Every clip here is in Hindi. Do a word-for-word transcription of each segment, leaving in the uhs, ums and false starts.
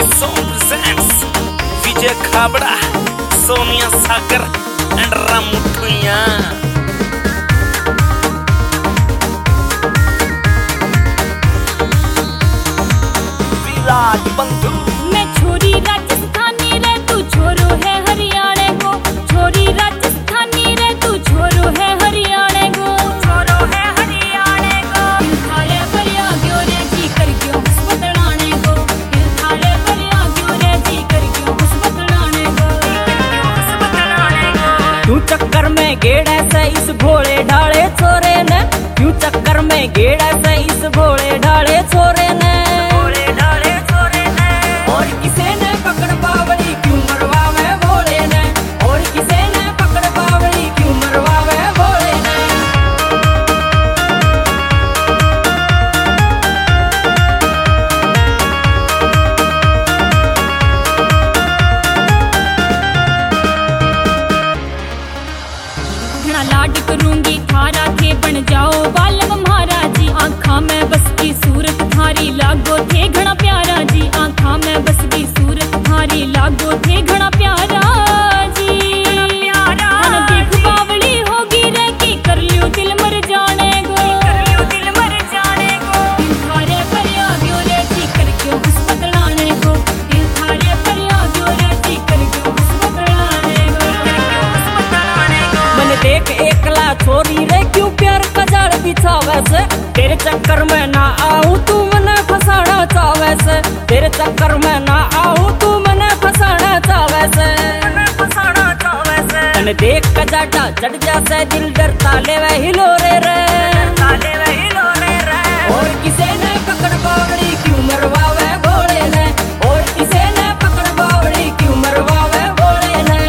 विजय खाबड़ा, सोनिया सागर एंड रामुठुया। विराज बंधु मैं छोरी राजस्थानी रे तू छोरो है हरियाणा को, छोरी राजस्थानी रे तू छोरो है हरियाणा को, छोरो है हरियाणा को। दिल थारे परिया क्यों रे जी कर क्यों उस बदलाने को, दिल थारे परिया क्यों रे जी कर क्यों उस बदलाने को, उस बदलाने को। क्यों चक्कर में गेड़ा से इस भोले ढाले छोरे ने, क्यों चक्कर में गेड़ा से इस भोले ढाले छोरे ने, लाड करूंगी थारा थे बन जाओ बालम महाराज जी। आँखा में बस की सूरत थारी लागो थे घना प्यारा जी, आँखा में बस की सूरत थारी लागो थे घना प्यारा जी। मन देख बावली होगी रे की कर लियो दिल मर जाने गो, कर लियो दिल मर जाने गो। दिल थारे परिया क्यों रे जी कर क्यों उस बदलाने को, दिल थारे परिया क्यों रे जी कर क्यों उस बदलाने को, उस बदलाने को। मन देख एकला छोरी रे क्यों प्यार का जाल बिछावे से, तेरे चक्कर में ना आऊं तू मने फसाना चावे से, तेरे चक्कर में ना आऊं तू मने फसाना चावे से, मने फसाना चावे से। तने देख का जाटा चढ़ जासे दिल डरता लेवे हिलोरे रे, डरता लेवे हिलोरे रे। और किसे ने पकड़ बावड़ी क्यों मरवावे भोले ने, और किसे ने पकड़ बावड़ी क्यों मरवावे भोले ने।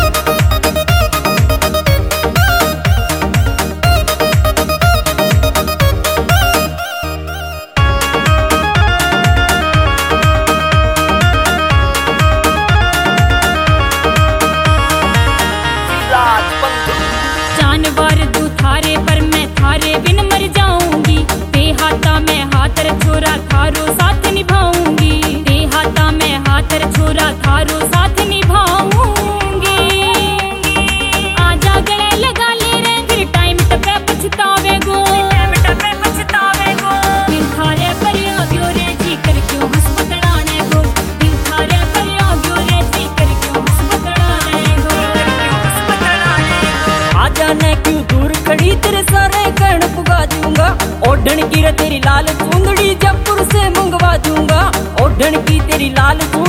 जानवर तू थारे पर मैं थारे बिन मर जाऊंगी, ते हाथा में हाथर छोरा थारो साथ निभाऊंगी, ते हाथा में हाथर छोरा थारो साथ निभाऊंगी। आजा गले लगा ले रे फिर टाइम टपे पछतावे गो, टाइम टपे पछतावे गो। दिल थारे परिया क्यों रे जी कर क्यों हंस बदलाने को, दिल थारे परिया क्यों रे जी कर क्यों हंस बदलाने को, हंस बदलाने को। आजा ने क्यों दूर खड़ी तेरे सारे कर्ण पुगा दूंगा, ओढ़न की रे तेरी लाल चुंदड़ी जयपुर से मंगवा दूंगा, ओढ़न की तेरी लाल